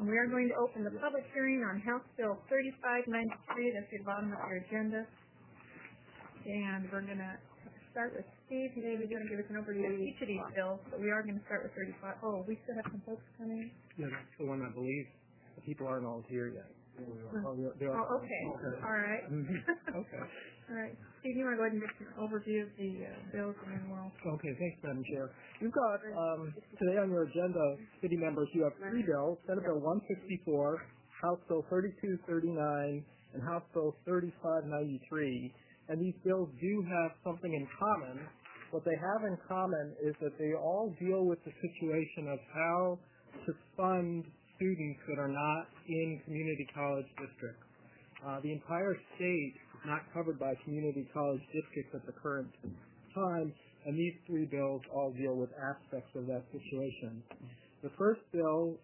We are going to open the public hearing on House Bill 3593. That's at the bottom of your agenda. And we're going to start with Steve. Today we're going to give us an overview of each of these bills, but we are going to start with 35. Oh, we still have some folks coming. Yeah, that's the one I believe. The people aren't all here yet. Okay. All right. Okay. All right. Steve, you want to go ahead and give an overview of the bills, and then we'll... Okay, thanks, Madam Chair. You've got, today on your agenda, city members, you have three bills: Senate Bill 164, House Bill 3239, and House Bill 3593. And these bills do have something in common. What they have in common is that they all deal with the situation of how to fund students that are not in community college districts. The entire state is not covered by community college districts at the current time, and these three bills all deal with aspects of that situation. The first bill,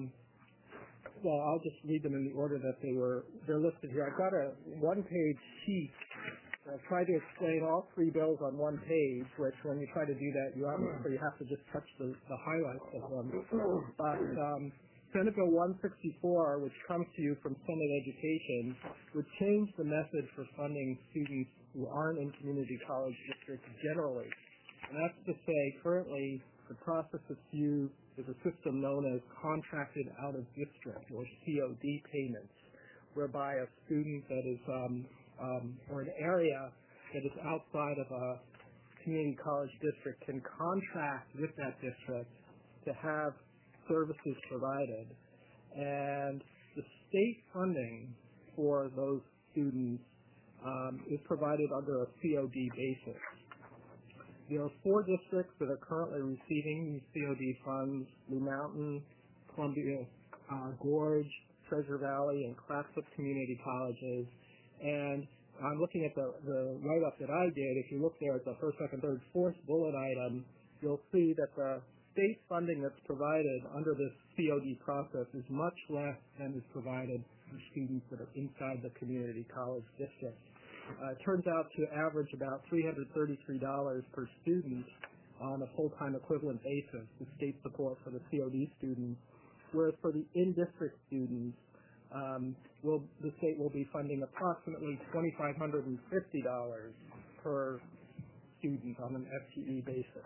well, I'll just read them in the order that they're listed here. I've got a one-page sheet. I've tried to explain all three bills on one page, which when you try to do that, you have to just touch the highlights of them. But Senate Bill 164, which comes to you from Senate Education, would change the method for funding students who aren't in community college districts generally. And that's to say, currently, the process that's used is a system known as contracted out of district, or COD payments, whereby a student that is, or an area that is outside of a community college district can contract with that district to have services provided, and the state funding for those students is provided under a COD basis. There are four districts that are currently receiving these COD funds: Blue Mountain, Columbia Gorge, Treasure Valley, and Clatsop community colleges. And I'm looking at the write-up that I did. If you look there at the first, second, third, fourth bullet item, you'll see that the state funding that's provided under this COD process is much less than is provided for students that are inside the community college district. It turns out to average about $333 per student on a full-time equivalent basis, the state support for the COD students, whereas for the in-district students, the state will be funding approximately $2,550 per student on an FTE basis.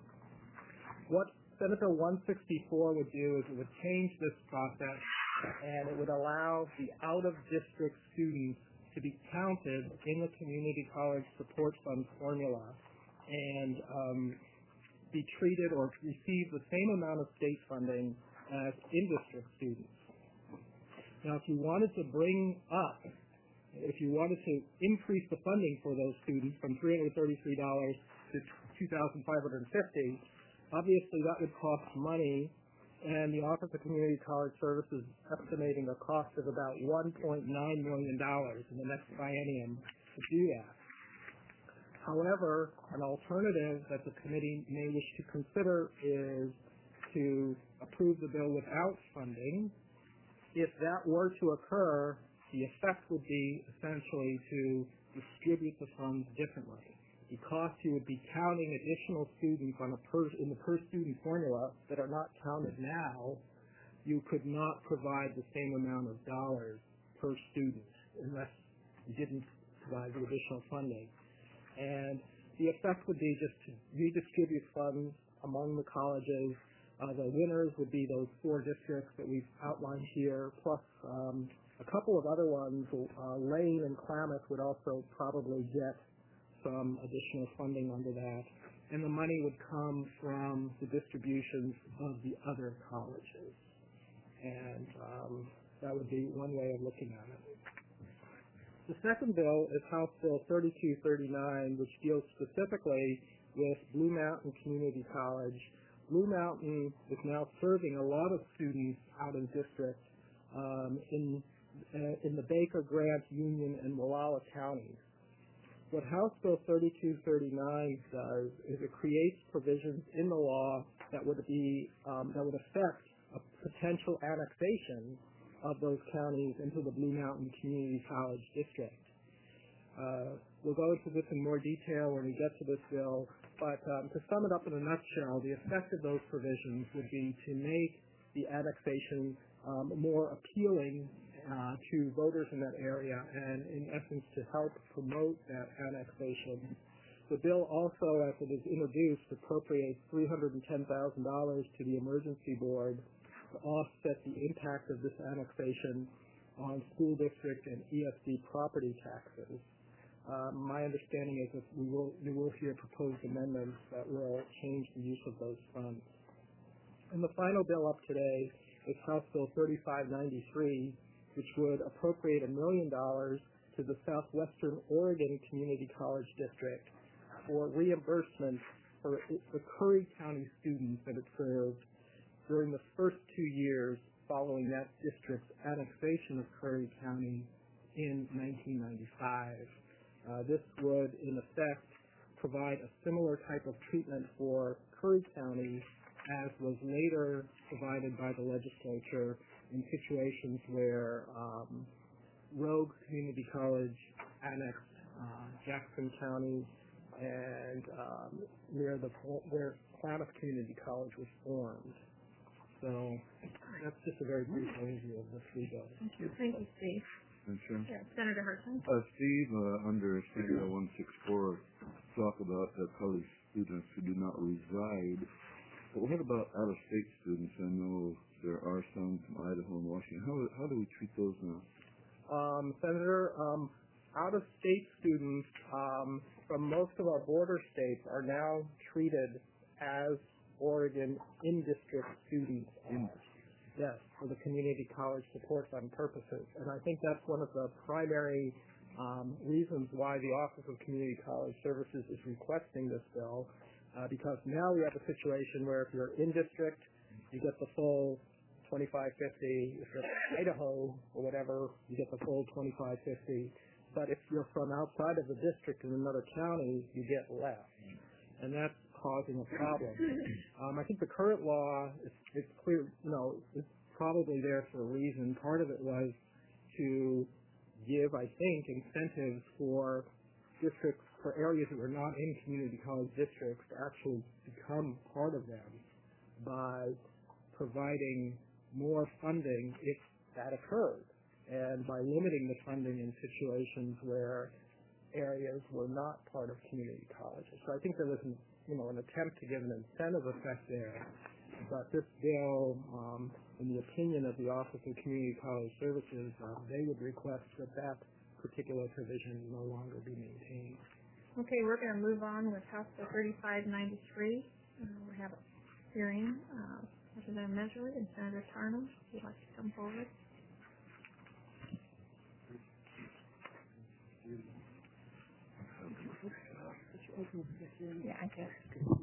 What Senate Bill 164 would do is it would change this process, and it would allow the out-of-district students to be counted in the Community College Support Fund formula and be treated or receive the same amount of state funding as in-district students. Now, if you wanted to increase the funding for those students from $333 to $2,550, obviously, that would cost money, and the Office of Community College Services is estimating a cost of about $1.9 million in the next biennium to do that. However, an alternative that the committee may wish to consider is to approve the bill without funding. If that were to occur, the effect would be essentially to distribute the funds differently. Because you would be counting additional students in the per-student formula that are not counted now, you could not provide the same amount of dollars per student unless you didn't provide the additional funding. And the effect would be just to redistribute funds among the colleges. The winners would be those four districts that we've outlined here, plus a couple of other ones. Lane and Klamath would also probably get some additional funding under that, and the money would come from the distributions of the other colleges, and that would be one way of looking at it. The second bill is House Bill 3239, which deals specifically with Blue Mountain Community College. Blue Mountain is now serving a lot of students out in district in the Baker, Grant, Union, and Wallowa counties. What House Bill 3239 does is it creates provisions in the law that would affect a potential annexation of those counties into the Blue Mountain Community College District. We'll go into this in more detail when we get to this bill, but to sum it up in a nutshell, the effect of those provisions would be to make the annexation more appealing to voters in that area and, in essence, to help promote that annexation. The bill also, as it is introduced, appropriates $310,000 to the Emergency Board to offset the impact of this annexation on school district and ESD property taxes. My understanding is that you will hear proposed amendments that will change the use of those funds. And the final bill up today is House Bill 3593, which would appropriate $1 million to the Southwestern Oregon Community College District for reimbursement for the Curry County students that it served during the first 2 years following that district's annexation of Curry County in 1995. This would, in effect, provide a similar type of treatment for Curry County as was later provided by the legislature in situations where Rogue Community College annexed Jackson County and where Klamath Community College was formed. So that's just a very brief overview of the three bills. Thank you. Thank you, Steve. Sure. Yeah, Senator Hudson. Steve, under Senate Bill 164, talk about college students who do not reside. But what about out-of-state students? I know there are some from Idaho and Washington. How do we treat those now? Senator, out-of-state students from most of our border states are now treated as Oregon in-district students are. Yes, for the Community College Support Fund purposes. And I think that's one of the primary reasons why the Office of Community College Services is requesting this bill, because now we have a situation where if you're in-district, you get the full $25.50. If you're from Idaho or whatever, you get the full $25.50. But if you're from outside of the district in another county, you get less. And that's causing a problem. I think the current law, it's clear, it's probably there for a reason. Part of it was to give, I think, incentives for districts, for areas that were not in community college districts to actually become part of them by providing more funding if that occurred, and by limiting the funding in situations where areas were not part of community colleges. So I think there was an attempt to give an incentive effect there. But this bill, in the opinion of the Office of Community College Services, they would request that particular provision no longer be maintained. Okay, we're going to move on with House Bill 3593. We have a hearing. Representative Meserly and Senator Tarnum, if you'd like to come forward. Yeah, I guess.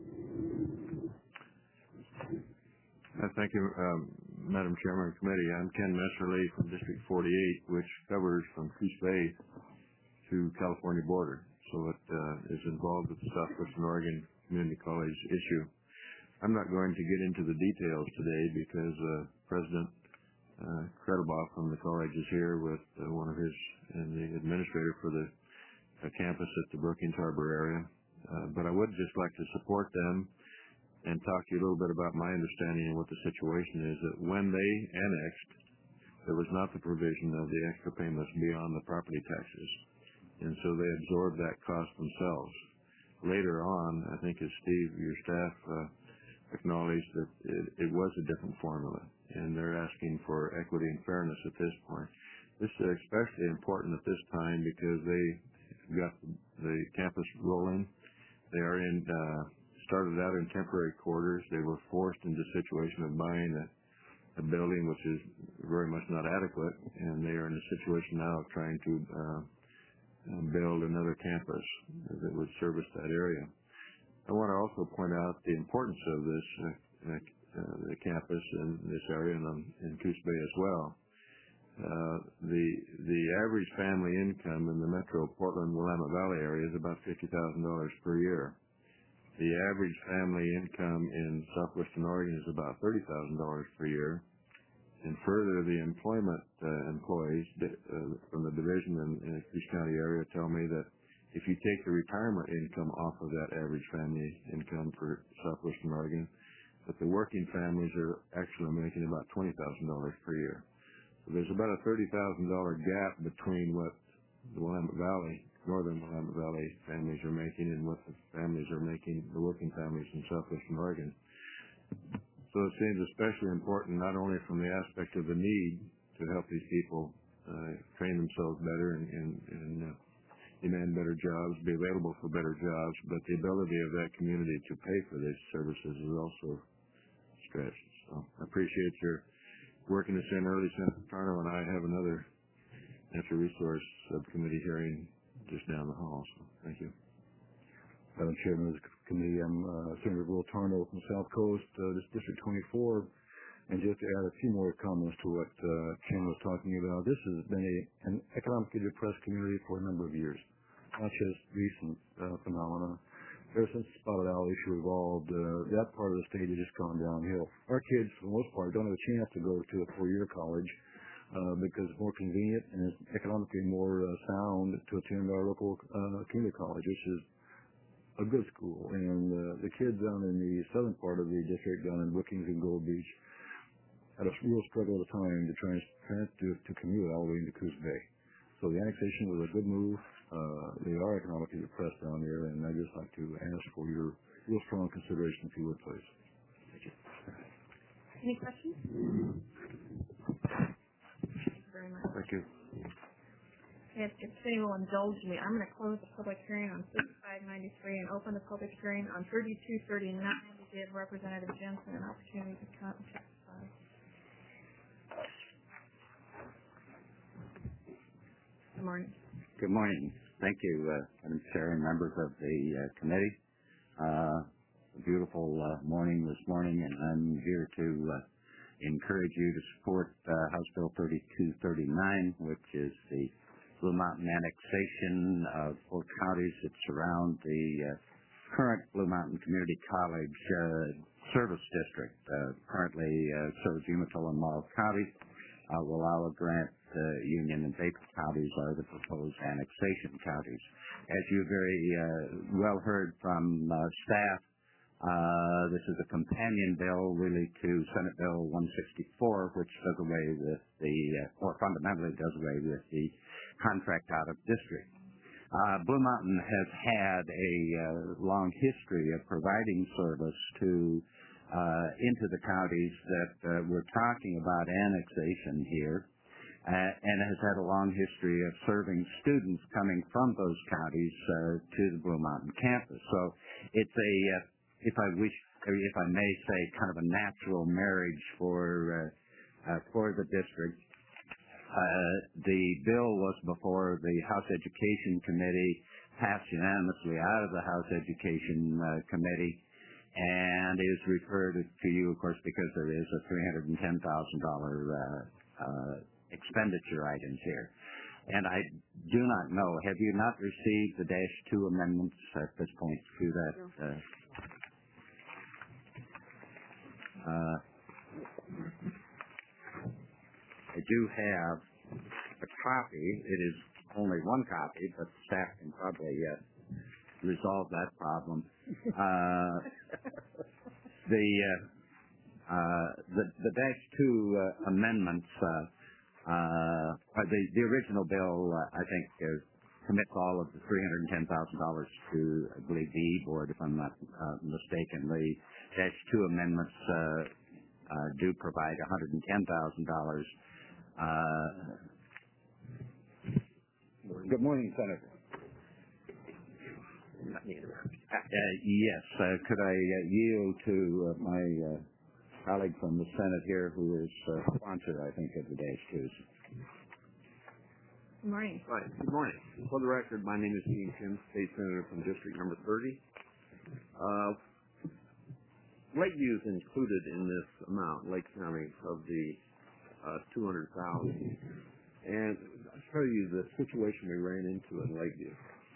Thank you, Madam Chairman of the Committee. I'm Ken Meserly from District 48, which covers from Coos Bay to California border. So it is involved with the Southwestern Oregon Community College issue. I'm not going to get into the details today because President Kredelbach from the college is here with one of his and the administrator for the campus at the Brookings Harbor area. But I would just like to support them and talk to you a little bit about my understanding of what the situation is. That when they annexed, there was not the provision of the extra payments beyond the property taxes. And so they absorbed that cost themselves. Later on, I think as Steve, your staff, acknowledged that it was a different formula, and they're asking for equity and fairness at this point. This is especially important at this time because they got the campus rolling. They are started out in temporary quarters. They were forced into the situation of buying a building which is very much not adequate, and they are in a situation now of trying to build another campus that would service that area. I want to also point out the importance of this the campus in this area and in Coos Bay as well. The average family income in the metro Portland-Willamette Valley area is about $50,000 per year. The average family income in southwestern Oregon is about $30,000 per year. And further, the employment employees from the division in the Coos County area tell me that if you take the retirement income off of that average family income for southwestern Oregon, but the working families are actually making about $20,000 per year. So there's about a $30,000 gap between what the Willamette Valley, northern Willamette Valley families are making and what the families are making, the working families in southwestern Oregon. So it seems especially important not only from the aspect of the need to help these people train themselves better and demand better jobs, be available for better jobs, but the ability of that community to pay for these services is also stretched. So I appreciate your working this in early. Senator Tarnow and I have another natural resource subcommittee hearing just down the hall. So thank you. Madam Chairman of the committee, I'm Senator Will Tarnow from South Coast, District 24. And just to add a few more comments to what Ken was talking about, this has been an economically depressed community for a number of years, not just recent phenomena. Ever since the spotted owl issue evolved, that part of the state has just gone downhill. Our kids, for the most part, don't have a chance to go to a four-year college because it's more convenient and it's economically more sound to attend our local community college, which is a good school. And the kids down in the southern part of the district, down in Brookings and Gold Beach, had a real struggle at the time to try to commute all the way into Coos Bay. So the annexation was a good move. They are economically depressed down there, and I'd just like to ask for your real strong consideration, if you would, please. Thank you. Any questions? Thank you very much. Thank you. If the committee will indulge me, I'm going to close the public hearing on 3593 and open the public hearing on 3239 to give Representative Jensen an opportunity to come and testify. Good morning. Good morning. Thank you, Madam Chair and members of the committee. A beautiful morning this morning, and I'm here to encourage you to support House Bill 3239, which is the Blue Mountain annexation of 4 counties that surround the current Blue Mountain Community College service district. Currently serves Umatilla and Marl County. Wallowa, Grant, Union, and Baker counties are the proposed annexation counties. As you very well heard from staff, this is a companion bill really to Senate Bill 164, which does away with or fundamentally does away with the contract out of district. Blue Mountain has had a long history of providing service to into the counties that we're talking about annexation here, and has had a long history of serving students coming from those counties to the Blue Mountain campus. So it's a, if I may say, kind of a natural marriage for the district. The bill was before the House Education Committee, passed unanimously out of the House Education Committee, and is referred to you, of course, because there is a $310,000 expenditure items here. And I do not know, have you not received the -2 amendments at this point to that? No. I do have a copy. It is only one copy, but staff can probably resolve that problem. The -2 amendments, the original bill, I think, commits all of the $310,000 to, I believe, the E-Board, if I'm not mistaken. The -2 amendments do provide $110,000. Good morning, Senator. Yes. Could I yield to my colleague from the Senate here, who is sponsor, I think, of the -2s? Good morning. Right. Good morning. For the record, my name is Dean Kim, State Senator from District Number 30. Lakeview is included in this amount, Lake County, of the $200,000. And I'll show you the situation we ran into in Lakeview.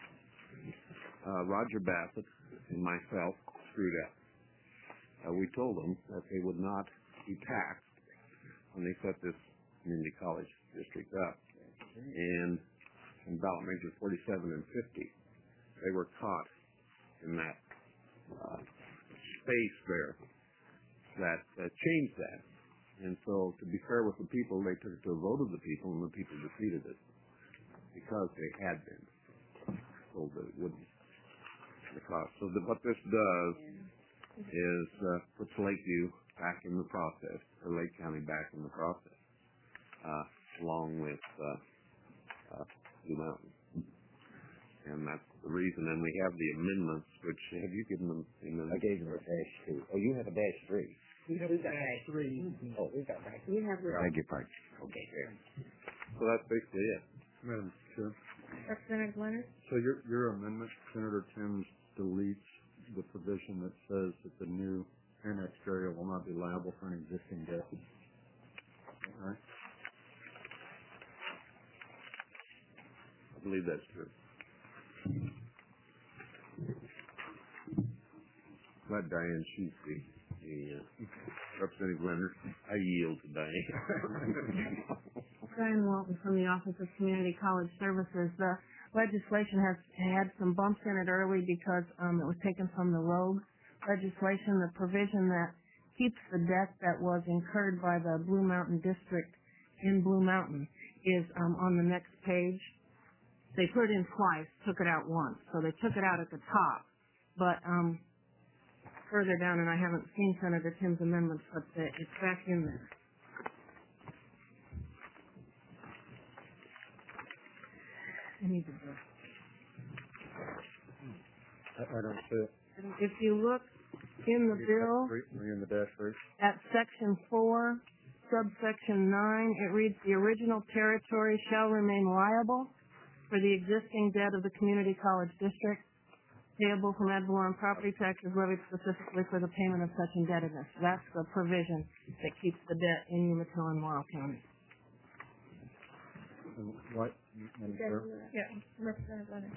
Roger Bassett and myself screwed up. We told them that they would not be taxed when they set this community college district up. And in ballot measures 47 and 50, they were caught in that space there. that changed that. And so, to be fair with the people, they took it to a vote of the people, and the people defeated it because they had been told that it wouldn't. The cost. So what this does is puts Lakeview back in the process, or Lake County back in the process, along with Blue Mountain. And that's the reason. And we have the amendments, which have you given them? I gave them a -2. Oh, you have a -3. We got -3. Oh, we got right. We have. Beg your pardon. Okay, fair. So that's basically it. Madam Chair, Representative Leonard? so your amendment, Senator Timms, deletes the provision that says that the new annexed area will not be liable for an existing debt. All right? I believe that's true. Let Diane Sheets be the Representative Leonard. I yield to Diane. Diane Walton from the Office of Community College Services. The legislation has had some bumps in it early because it was taken from the rogue legislation. The provision that keeps the debt that was incurred by the Blue Mountain District in Blue Mountain is on the next page. They put it in twice, took it out once. So they took it out at the top, but further down, and I haven't seen Senator Timms' amendments, but it's back in there. I need to do. I don't see it. If you look in the bill Are you in the -3? at section 4, subsection 9, it reads, the original territory shall remain liable for the existing debt of the community college district payable from ad valorem property taxes levied specifically for the payment of such indebtedness. That's the provision that keeps the debt in Umatilla and Morrow County. And what, Madam Chair? Yeah, Representative Leonard.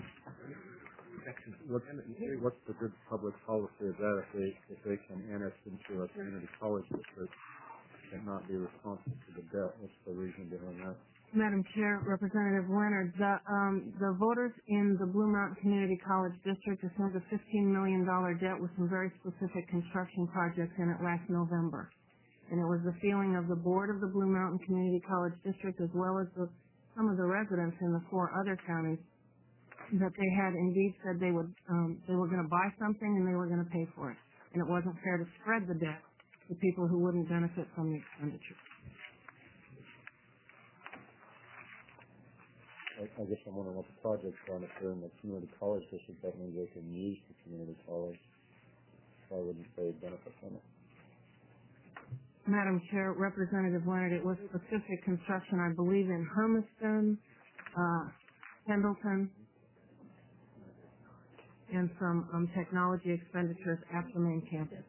What's the good public policy of that if they can annex into a community college district and not be responsible for the debt? What's the reason behind that? Madam Chair, Representative Leonard, the voters in the Blue Mountain Community College District assumed a $15 million debt with some very specific construction projects in it last November. And it was the feeling of the board of the Blue Mountain Community College District as well as some of the residents in the 4 other counties that they had indeed said they were going to buy something and they were going to pay for it. And it wasn't fair to spread the debt to people who wouldn't benefit from the expenditure. I guess I'm wondering what the projects are. If they're in the community college district, that means they can use the community college. Why wouldn't they benefit from it? Madam Chair, Representative Leonard, it was specific construction, I believe, in Hermiston, Pendleton, and some technology expenditures at the main campus.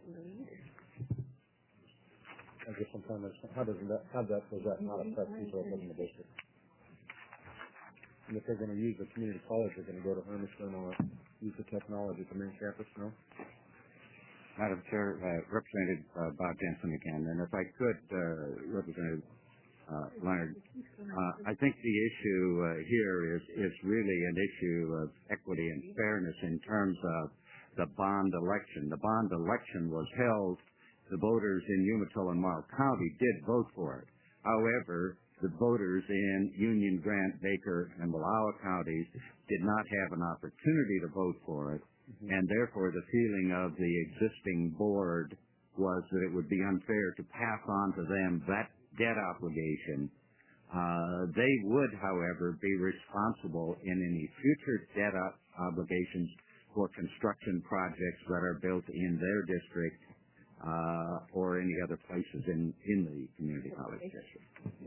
I guess I'm trying to understand, how does that not affect people that live in the district? And if they're going to use the community college, they're going to go to Hermiston or use the technology at the main campus, no? Madam Chair, Representative Bob Jensen again, and if I could, Representative Leonard, I think the issue here is really an issue of equity and fairness in terms of the bond election. The bond election was held. The voters in Umatilla and Morrow County did vote for it. However, the voters in Union, Grant, Baker, and Wallowa counties did not have an opportunity to vote for it, and therefore the feeling of the existing board was that it would be unfair to pass on to them that debt obligation. They would, however, be responsible in any future debt obligations for construction projects that are built in their district or any other places in the community college district.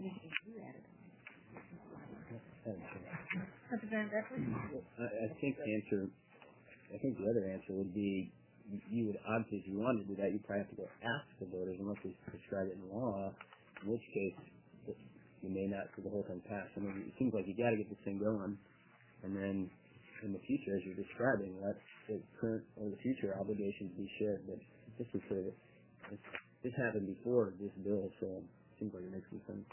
I think the other answer would be you would obviously, if you wanted to do that, you'd probably have to go ask the voters unless they prescribe it in law, in which case you may not see the whole thing pass. I mean, it seems like you got to get this thing going, and then in the future, as you're describing, let the current or the future obligations be shared. But this is sort of this happened before this bill, so it seems like it makes some sense.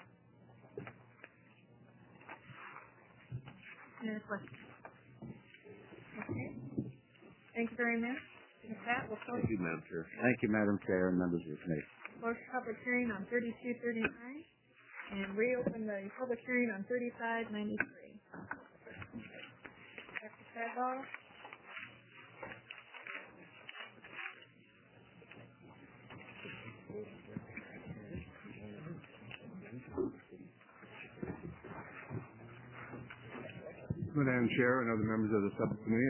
Any other questions? Okay. Thank you very much. With that, we'll close. Thank you, Madam Chair. Thank you, Madam Chair, and members of the committee. close public hearing on 3239 and reopen the public hearing on 3593. Dr. Tadwell? Madam Chair and other members of the subcommittee,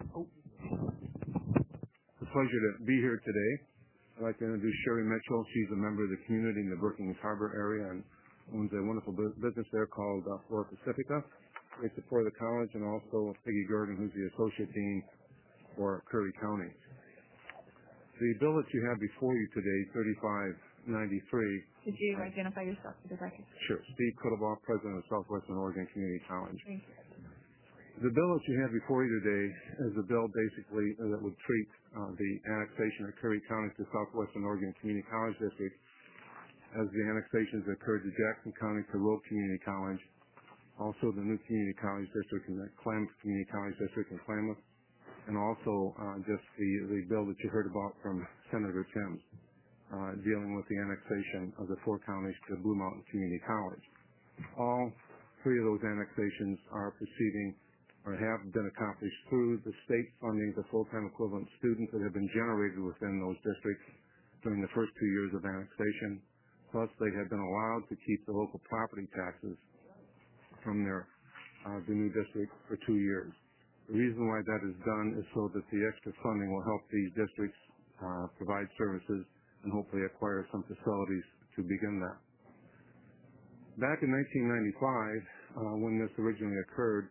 it's a pleasure to be here today. I'd like to introduce Sherry Mitchell. She's a member of the community in the Brookings Harbor area and owns a wonderful business there called Flora Pacifica. Great support of the college, and also Peggy Gurdon, who's the associate dean for Curry County. The bill that you have before you today, 3593. Could you identify yourself for the record? Sure. Steve Kuttlebaugh, president of Southwestern Oregon Community College. Thank you. The bill that you have before you today is a bill basically that would treat the annexation of Curry County to Southwestern Oregon Community College District as the annexations that occurred to Jackson County to Rogue Community College, also the new Community College District and the Klamath Community College District in Klamath, and also just the bill that you heard about from Senator Timms dealing with the annexation of the 4 counties to Blue Mountain Community College. All 3 of those annexations are proceeding or have been accomplished through the state funding of full-time equivalent students that have been generated within those districts during the first 2 years of annexation. Plus, they have been allowed to keep the local property taxes from the new district for 2 years. The reason why that is done is so that the extra funding will help these districts provide services and hopefully acquire some facilities to begin that. Back in 1995, when this originally occurred,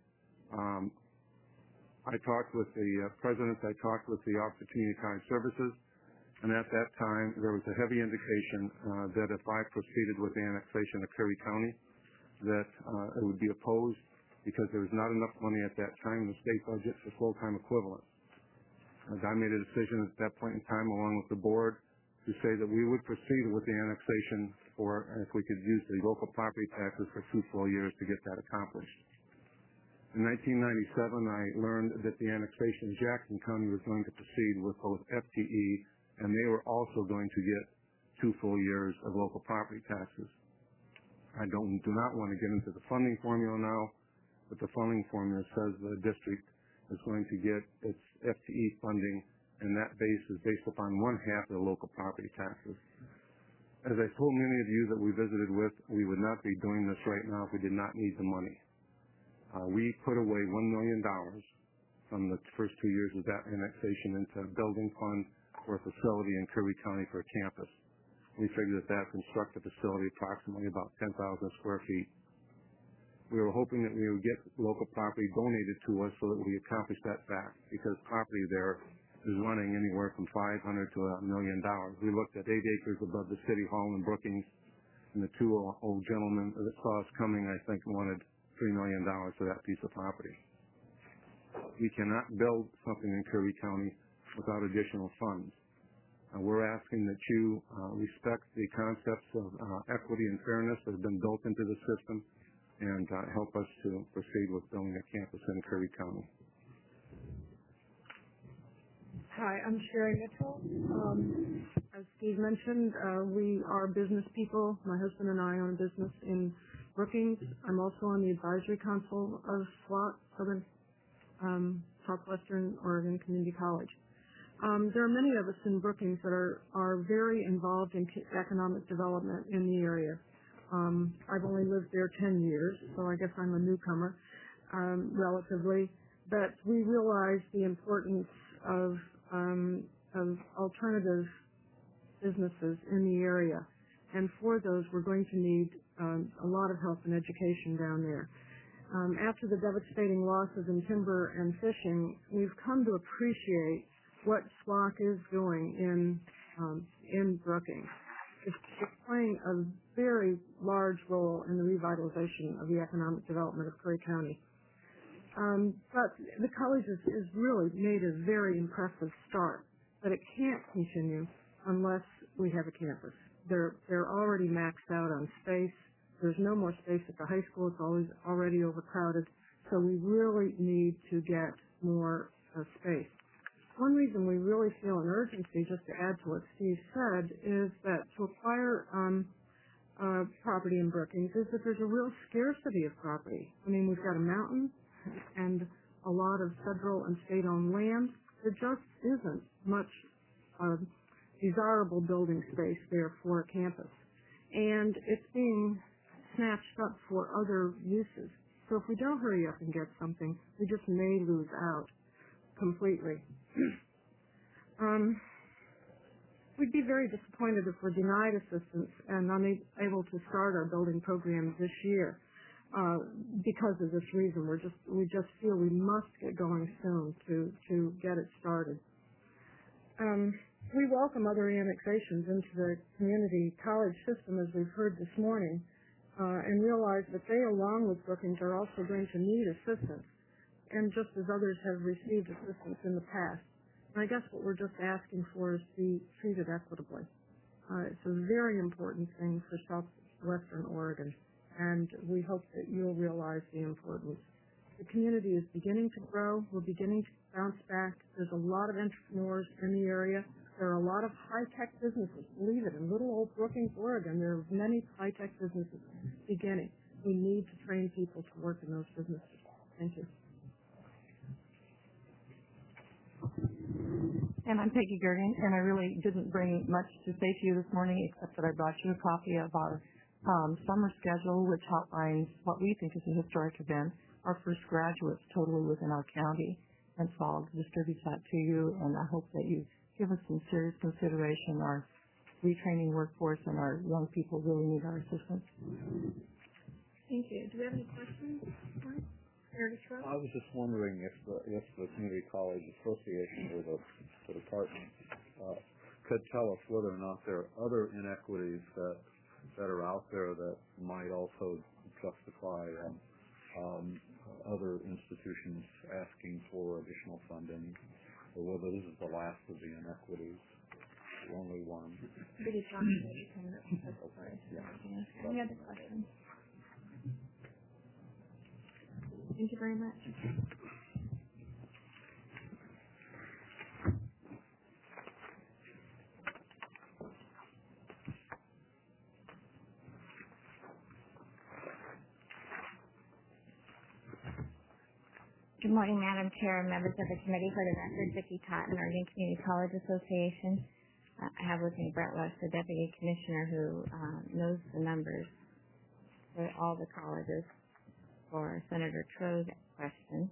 I talked with the president, I talked with the Office of Community College Services, and at that time there was a heavy indication that if I proceeded with the annexation of Curry County, that it would be opposed because there was not enough money at that time in the state budget for full-time equivalents. I made a decision at that point in time, along with the board, to say that we would proceed with the annexation for if we could use the local property taxes for 2 full years to get that accomplished. In 1997, I learned that the annexation of Jackson County was going to proceed with both FTE, and they were also going to get 2 full years of local property taxes. I do not want to get into the funding formula now, but the funding formula says the district is going to get its FTE funding, and that base is based upon 1/2 of the local property taxes. As I told many of you that we visited with, we would not be doing this right now if we did not need the money. We put away $1 million from the first 2 years of that annexation into a building fund for a facility in Curry County for a campus. We figured that would construct a facility approximately about 10,000 square feet. We were hoping that we would get local property donated to us so that we accomplish that fact, because property there is running anywhere from $500,000 to $1 million. We looked at 8 acres above the City Hall in Brookings, and the 2 old gentlemen that saw us coming, I think, wanted $3 million for that piece of property. We cannot build something in Curry County without additional funds. We're asking that you respect the concepts of equity and fairness that have been built into the system and help us to proceed with building a campus in Curry County. Hi, I'm Sherry Mitchell. As Steve mentioned, we are business people. My husband and I own a business in Brookings. I'm also on the advisory council of SWAT, Southwestern Oregon Community College. There are many of us in Brookings that are very involved in economic development in the area. I've only lived there 10 years, so I guess I'm a newcomer, relatively. But we realize the importance of alternative businesses in the area. And for those, we're going to need a lot of help and education down there. After the devastating losses in timber and fishing, we've come to appreciate what SWAC is doing in Brookings. It's playing a very large role in the revitalization of the economic development of Curry County. But the college has really made a very impressive start, but it can't continue unless we have a campus. They're already maxed out on space. There's no more space at the high school. It's already overcrowded. So we really need to get more space. one reason we really feel an urgency, just to add to what Steve said, is that to acquire property in Brookings is that there's a real scarcity of property. I mean, we've got a mountain and a lot of federal and state-owned land. There just isn't much desirable building space there for a campus. And it's being snatched up for other uses. So if we don't hurry up and get something, we just may lose out completely. We'd be very disappointed if we're denied assistance and unable to start our building program this year because of this reason. We just feel we must get going soon to get it started. We welcome other annexations into the community college system, as we've heard this morning, and realize that they, along with Brookings, are also going to need assistance, and just as others have received assistance in the past. And I guess what we're just asking for is to be treated equitably. It's a very important thing for southwestern Oregon, and we hope that you'll realize the importance. The community is beginning to grow. We're beginning to bounce back. There's a lot of entrepreneurs in the area. There are a lot of high-tech businesses. Believe it, in little old Brookings, Oregon, there are many high-tech businesses beginning. We need to train people to work in those businesses. Thank you. And I'm Peggy Gergen, and I really didn't bring much to say to you this morning except that I brought you a copy of our summer schedule, which outlines what we think is a historic event, our first graduates totally within our county. And so I'll distribute that to you, and I hope that you give us some serious consideration. Our retraining workforce and our young people really need our assistance. Thank you. Do we have any questions? I was just wondering if the Community College Association or the department could tell us whether or not there are other inequities that are out there that might also justify other institutions asking for additional funding, or whether this is the last of the inequities, the only one. Any other questions? Thank you very much. Good morning, Madam Chair and members of the committee. For the record, Vicki Totten, Oregon Community College Association. I have with me Brett West, the Deputy Commissioner, who knows the numbers for all the colleges. For Senator Tro's question.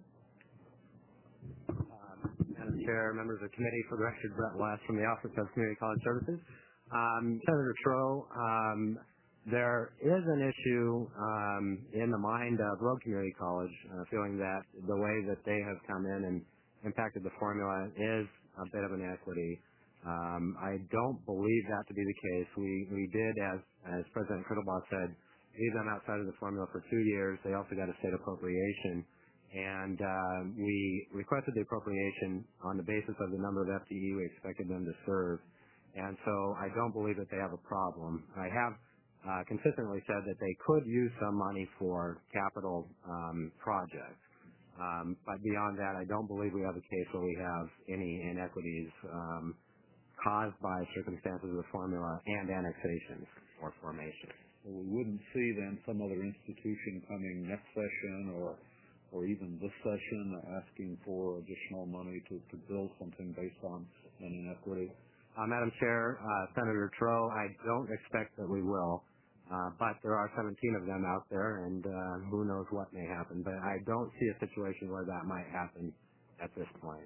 Madam Chair, members of the committee, for the record, Brett West from the Office of Community College Services. Senator Tro, there is an issue in the mind of Rogue Community College, feeling that the way that they have come in and impacted the formula is a bit of an inequity. I don't believe that to be the case. We did, as President Crittlebaugh said, leave them outside of the formula for 2 years. They also got a state appropriation. And we requested the appropriation on the basis of the number of FTE we expected them to serve. And so I don't believe that they have a problem. I have consistently said that they could use some money for capital projects. But beyond that, I don't believe we have a case where we have any inequities caused by circumstances of the formula and annexations or formation. So we wouldn't see then some other institution coming next session or even this session asking for additional money to build something based on an inequity? Madam Chair, Senator Tro, I don't expect that we will, but there are 17 of them out there, and who knows what may happen. But I don't see a situation where that might happen at this point.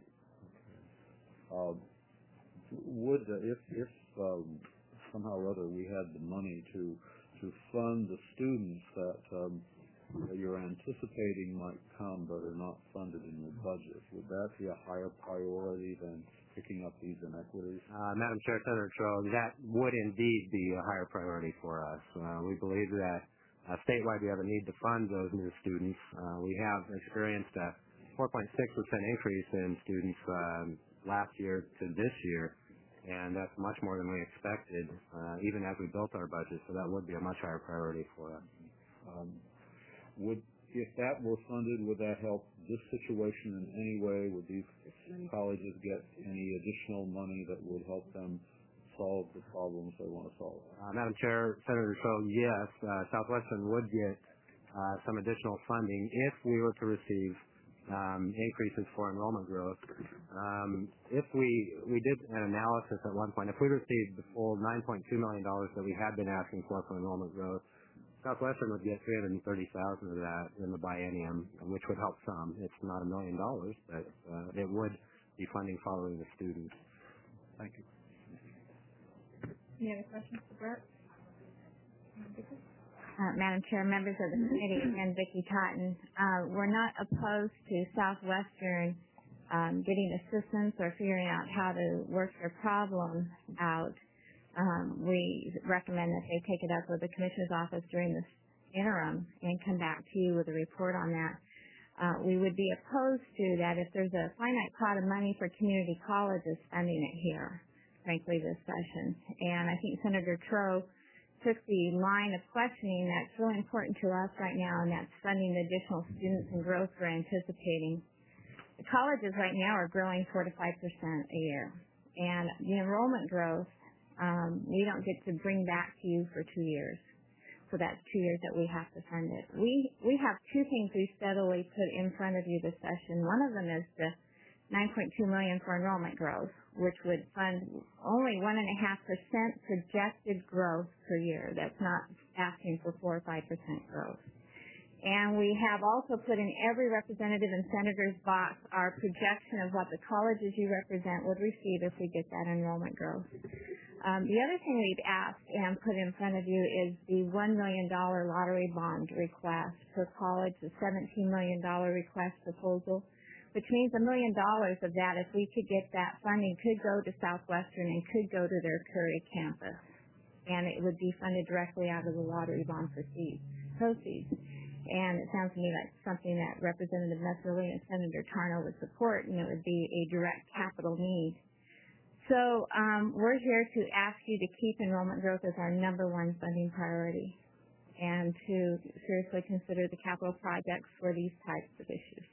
Would, if somehow or other we had the money to fund the students that you're anticipating might come but are not funded in your budget, would that be a higher priority than picking up these inequities? Madam Chair, Senator Tro, that would indeed be a higher priority for us. We believe that statewide we have a need to fund those new students. We have experienced a 4.6% increase in students last year to this year, and that's much more than we expected, even as we built our budget, so that would be a much higher priority for us. if that were funded, would that help this situation in any way? Would these colleges get any additional money that would help them solve the problems they want to solve? Madam Chair, Senator Troe, yes, Southwestern would get some additional funding if we were to receive increases for enrollment growth. If we did an analysis at one point, if we received the full $9.2 million that we had been asking for enrollment growth, Southwestern would get $330,000 of that in the biennium, which would help some. It's not $1 million, but it would be funding following the students. Thank you. Any other questions for Brett? Madam Chair, members of the committee, and Vicki Totten, we're not opposed to Southwestern getting assistance or figuring out how to work their problem out. We recommend that they take it up with the Commissioner's office during this interim and come back to you with a report on that. We would be opposed to that if there's a finite pot of money for community colleges spending it here, frankly, this session. And I think Senator Troe took the line of questioning that's really important to us right now, and that's funding the additional students and growth we're anticipating. The colleges right now are growing 4 to 5% a year. And the enrollment growth, we don't get to bring back to you for 2 years. So that's 2 years that we have to fund it. We have two things we steadily put in front of you this session. One of them is the $9.2 million for enrollment growth, which would fund only 1.5% projected growth per year. That's not asking for 4 or 5% growth. And we have also put in every representative and senator's box our projection of what the colleges you represent would receive if we get that enrollment growth. The other thing we've asked and put in front of you is the $1 million lottery bond request per college, the $17 million request proposal, which means $1 million of that, if we could get that funding, could go to Southwestern and could go to their Curry campus. And it would be funded directly out of the lottery bond proceeds. And it sounds to me like something that Representative Messerly and Senator Tarnow would support, and it would be a direct capital need. So we're here to ask you to keep enrollment growth as our number one funding priority and to seriously consider the capital projects for these types of issues.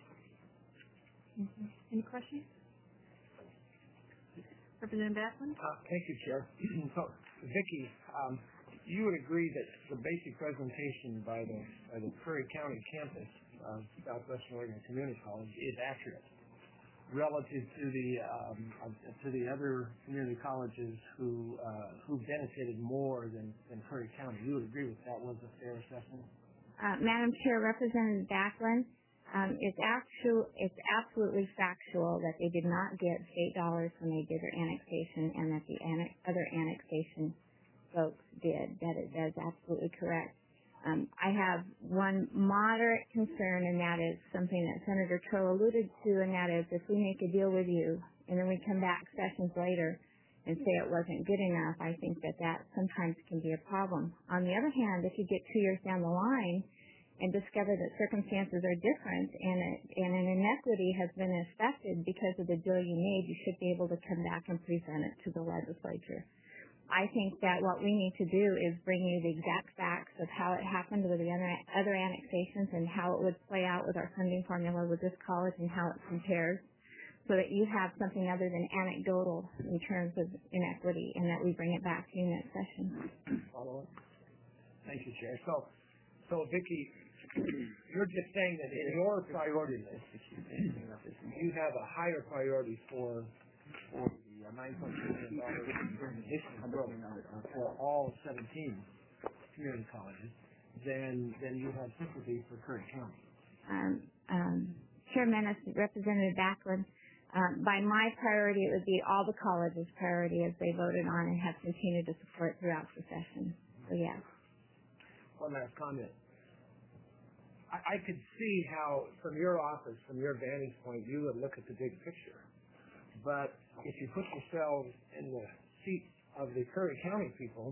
Any questions? Representative Backlund? Thank you, Chair. So, Vicki, you would agree that the basic presentation by the Curry County campus of Southwestern Oregon Community College is accurate relative to the other community colleges who benefited more than Curry County. You would agree with that was a fair assessment? Madam Chair, Representative Backlund, it's absolutely factual that they did not get state dollars when they did their annexation, and that the other annexation folks did. That is absolutely correct. I have one moderate concern, and that is something that Senator Troe alluded to, and that is if we make a deal with you and then we come back sessions later and say it wasn't good enough, I think that sometimes can be a problem. On the other hand, if you get 2 years down the line and discover that circumstances are different and an inequity has been affected because of the deal you made, you should be able to come back and present it to the legislature. I think that what we need to do is bring you the exact facts of how it happened with the other annexations and how it would play out with our funding formula with this college and how it compares, so that you have something other than anecdotal in terms of inequity, and that we bring it back to you next session. Follow up. Thank you, Chair. So Vicki, you're just saying that in your priority list, you have a higher priority for the $9.2 million for all 17 community colleges than you have sympathy for Curry County. Chairman, Representative Backlund, by my priority, it would be all the colleges' priority as they voted on and have continued to support throughout the session. So, yes. One last comment. I could see how, from your office, from your vantage point, you would look at the big picture. But if you put yourselves in the seat of the Curry County people,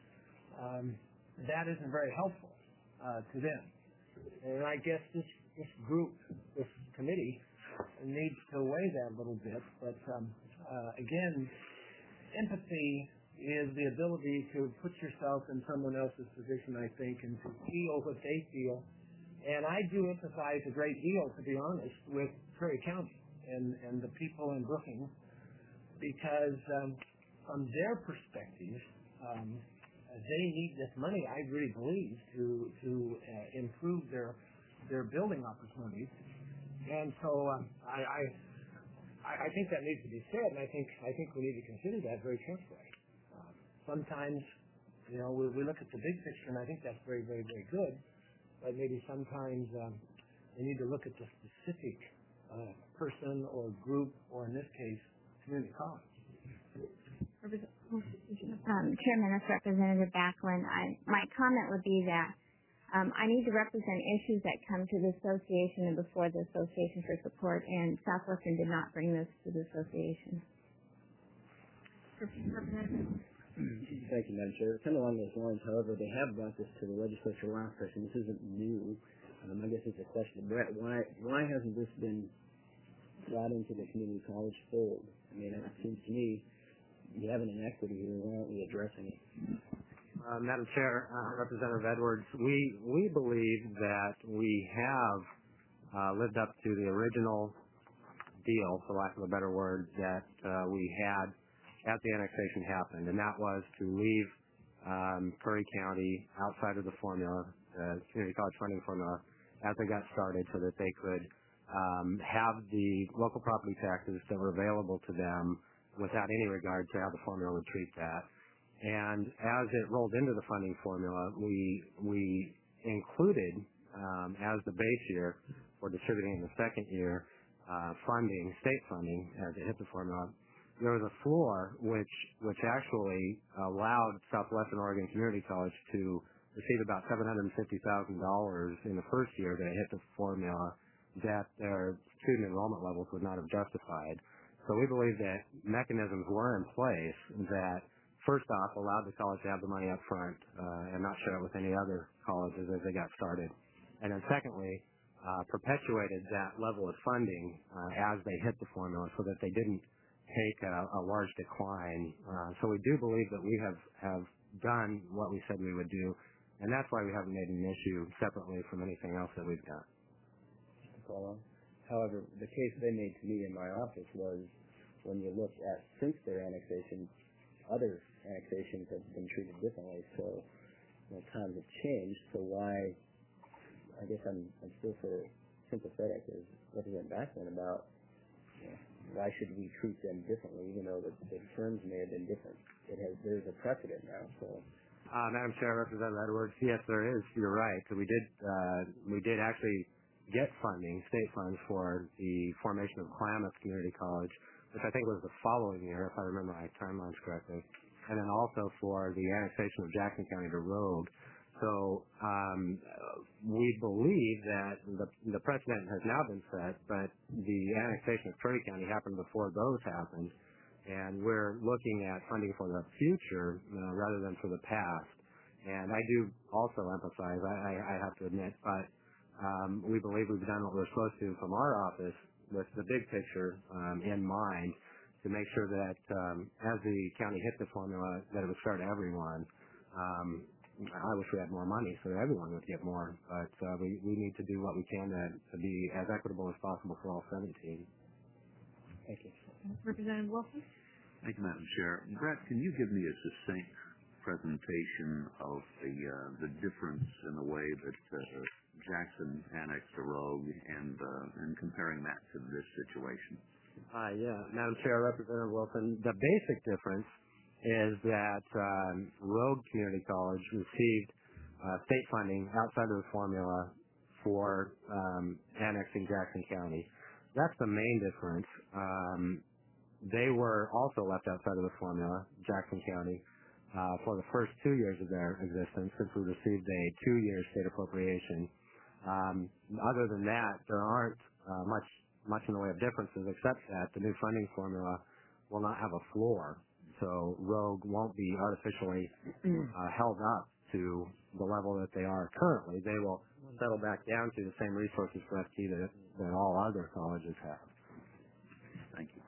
that isn't very helpful to them. And I guess this group, this committee, needs to weigh that a little bit. But again, empathy is the ability to put yourself in someone else's position, I think, and to feel what they feel And I do empathize a great deal, to be honest, with Prairie County and the people in Brookings, because from their perspective, they need this money, I really believe, to improve their building opportunities. And so I think that needs to be said, and I think we need to consider that very carefully. Sometimes, we look at the big picture, and I think that's very, very, very good. But maybe sometimes we need to look at the specific person or group, or in this case, community college. Chairman, that's Representative Backlund. My comment would be that I need to represent issues that come to the association and before the association for support, and Southwestern did not bring this to the association. Thank you, Madam Chair. Kind of along those lines, however, they have brought this to the legislature last session. This isn't new. I guess it's a question of Brett. Why hasn't this been brought into the community college fold? I mean, it seems to me you have an inequity here. Why aren't we addressing it? Madam Chair, Representative Edwards, we believe that we have lived up to the original deal, for lack of a better word, that we had as the annexation happened, and that was to leave Prairie County outside of the formula, the community college funding formula, as they got started, so that they could have the local property taxes that were available to them without any regard to how the formula would treat that. And as it rolled into the funding formula, we included as the base year for distributing in the second year funding, state funding, as it hit the formula. There was a floor which actually allowed Southwestern Oregon Community College to receive about $750,000 in the first year that it hit the formula that their student enrollment levels would not have justified. So we believe that mechanisms were in place that, first off, allowed the college to have the money up front and not share it with any other colleges as they got started. And then secondly, perpetuated that level of funding as they hit the formula so that they didn't take a large decline. So we do believe that we have done what we said we would do, and that's why we haven't made an issue separately from anything else that we've done. However, the case they made to me in my office was when you look at since their annexation, other annexations have been treated differently. So times have changed. So why? I guess I'm still sort of sympathetic as Representative Backlund about why should we treat them differently, even though the terms may have been different. There's a precedent now. So. Madam Chair, Representative Edwards, yes, there is. You're right. So we did actually get funding, state funds, for the formation of Klamath Community College, which I think was the following year, if I remember my timelines correctly, and then also for the annexation of Jackson County to Rogue. So we believe that the precedent has now been set, but the annexation of Prairie County happened before those happened, and we're looking at funding for the future rather than for the past. And I do also emphasize, I have to admit, but we believe we've done what we're supposed to from our office with the big picture in mind to make sure that as the county hit the formula, that it would start everyone. I wish we had more money so that everyone would get more, but we need to do what we can to be as equitable as possible for all 17. Thank you. Representative Wilson? Thank you, Madam Chair. Brett, can you give me a succinct presentation of the difference in the way that Jackson annexed a Rogue and comparing that to this situation? Yeah, Madam Chair, Representative Wilson, the basic difference is that Rogue Community College received state funding outside of the formula for annexing Jackson County. That's the main difference. They were also left outside of the formula, Jackson County, for the first 2 years of their existence, since we received a 2-year state appropriation. Other than that, there aren't much in the way of differences, except that the new funding formula will not have a floor. So Rogue won't be artificially held up to the level that they are currently. They will settle back down to the same resources for FT that all other colleges have. Thank you.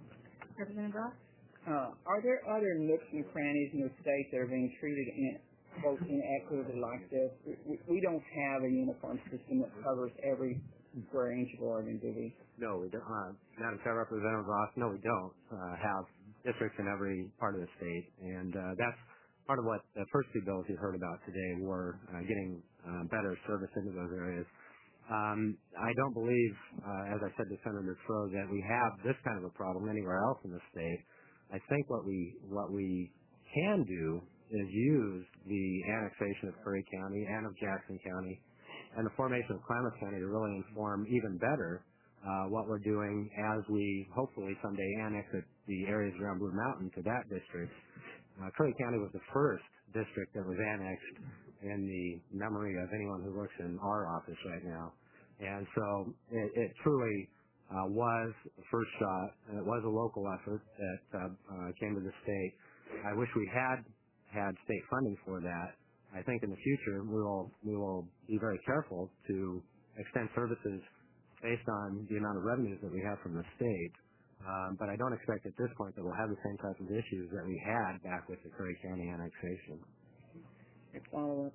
Representative Ross? Are there other nooks and crannies in the state that are being treated quote inequity like this. We don't have a uniform system that covers every square inch of Oregon, do we? No, we don't. Madam Chair, Representative Ross, no, we don't have districts in every part of the state, and that's part of what the first two bills you heard about today were, getting better service into those areas. I don't believe, as I said to Senator Crow, that we have this kind of a problem anywhere else in the state. I think what we can do is use the annexation of Curry County and of Jackson County and the formation of Klamath County to really inform even better what we're doing as we hopefully someday annex the areas around Blue Mountain to that district. Curry County was the first district that was annexed in the memory of anyone who works in our office right now. And so it truly was the first shot, and it was a local effort that came to the state. I wish we had state funding for that. I think in the future we will be very careful to extend services based on the amount of revenues that we have from the state. But I don't expect at this point that we'll have the same type of issues that we had back with the Curry County annexation. Follow-up.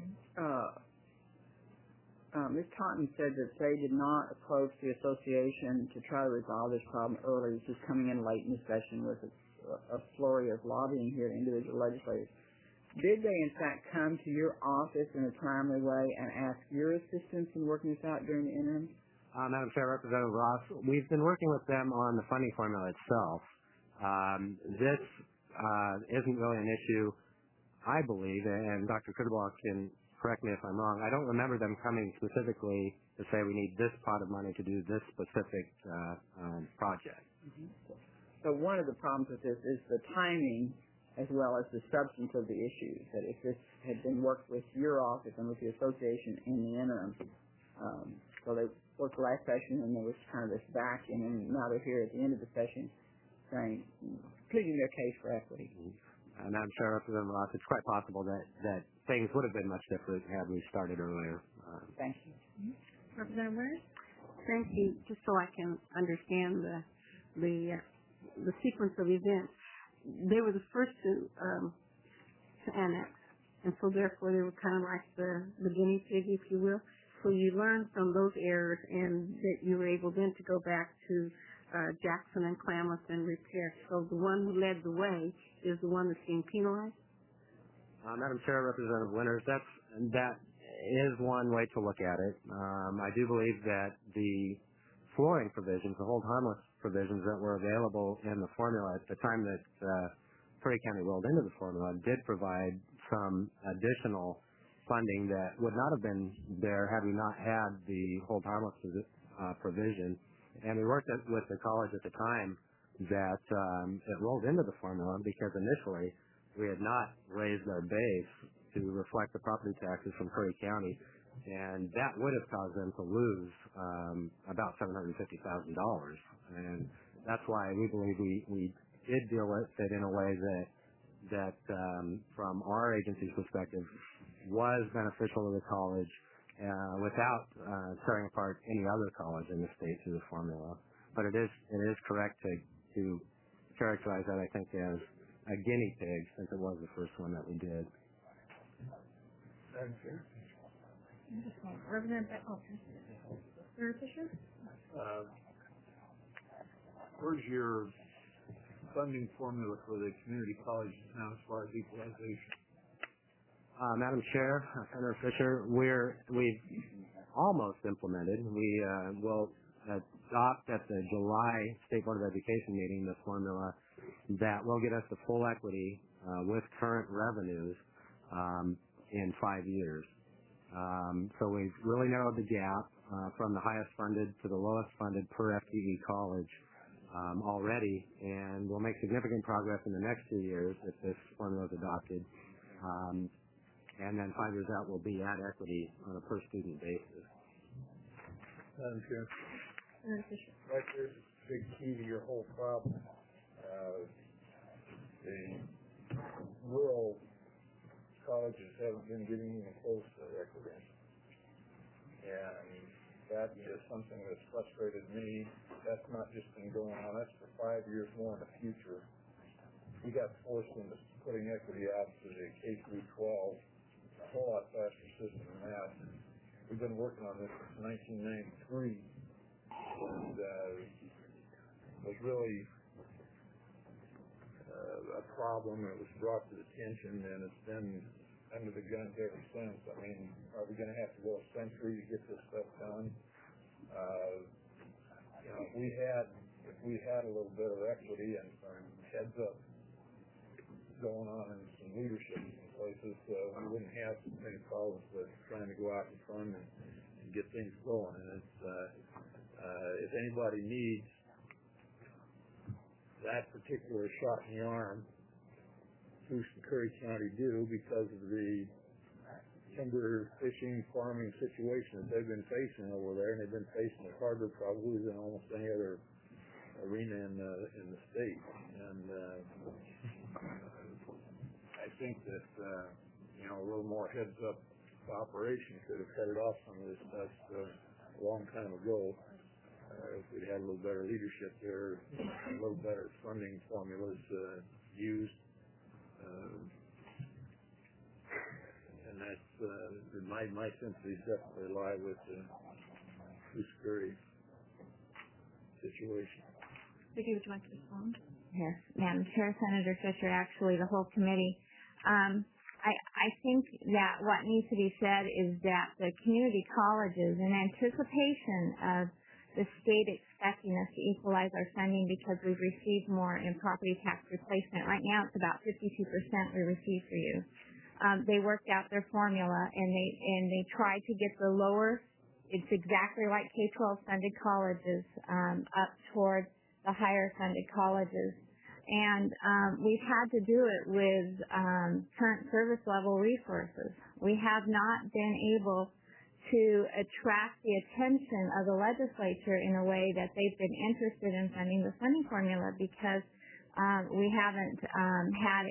Ms. Taunton said that they did not approach the association to try to resolve this problem early. This is coming in late in the session with a flurry of lobbying here to individual legislators. Did they, in fact, come to your office in a timely way and ask your assistance in working this out during the interim? Madam Chair, Representative Ross, we've been working with them on the funding formula itself. This isn't really an issue, I believe, and Dr. Kuderbach can correct me if I'm wrong. I don't remember them coming specifically to say we need this pot of money to do this specific project. Mm-hmm. So one of the problems with this is the timing as well as the substance of the issues, that if this had been worked with your office and with the association in the interim, so they worked last session and there was kind of this vacuum, and now they're here at the end of the session saying, pleading their case for equity. And I'm sure, Representative Ross, it's quite possible that things would have been much different had we started earlier. Thank you. Representative Ware? Thank you. Just so I can understand the sequence of events, they were the first to annex, and so therefore they were kind of like the guinea pig, if you will. So you learned from those errors, and that you were able then to go back to Jackson and Klamath and repair. So the one who led the way is the one that's being penalized? Madam Chair, Representative Winters, that is one way to look at it. I do believe that the flooring provisions, the hold harmless provisions that were available in the formula at the time that Curry County rolled into the formula did provide some additional funding that would not have been there had we not had the hold harmless provision. And we worked with the college at the time that it rolled into the formula because initially we had not raised our base to reflect the property taxes from Curry County, and that would have caused them to lose about $750,000. And that's why we believe we did deal with it in a way that from our agency's perspective was beneficial to the college without tearing apart any other college in the state through the formula. But it is correct to characterize that, I think, as a guinea pig, since it was the first one that we did. Representative Senator Fisher? Where's your funding formula for the community colleges now as far as equalization? Madam Chair, Senator Fisher, we've almost implemented. We will adopt at the July State Board of Education meeting the formula that will get us to full equity with current revenues in 5 years. So we've really narrowed the gap from the highest funded to the lowest funded per FTE college already, and we'll make significant progress in the next 2 years if this formula is adopted. And then 5 years out, we'll be at equity on a per-student basis. Madam Chair. Right there's a big key to your whole problem. The rural colleges haven't been getting even close to equity. And that is something that's frustrated me. That's not just been going on. That's for 5 years more in the future. we got forced into putting equity out to the K through 12, a whole lot faster system than that. We've been working on this since 1993, and was really a problem. It was brought to attention, and it's been under the guns ever since. I mean, are we going to have to go a century to get this stuff done? If we had a little bit of equity and some heads up going on in some leadership in places, we wouldn't have so many problems with trying to go out and fund and get things going. And it's if anybody needs that particular shot in the arm, Goose and Curry County do, because of the timber fishing, farming situation that they've been facing over there, and they've been facing it harder probably than almost any other arena in the state. And I think that a little more heads up operation could have headed off some of this stuff a long time ago. If we'd had a little better leadership there, a little better funding formulas used. And that's my sympathies definitely lie with the Goose Curry situation. Vicki, would you like to respond? Yes, Madam Chair, Senator Fisher, actually the whole committee. I think that what needs to be said is that the community colleges, in anticipation of the state expecting us to equalize our funding because we've received more in property tax replacement. Right now it's about 52% we receive for you. They worked out their formula and they tried to get the lower, it's exactly like K-12 funded colleges, up toward the higher funded colleges. And we've had to do it with current service level resources. We have not been able to attract the attention of the legislature in a way that they've been interested in funding the funding formula because we haven't had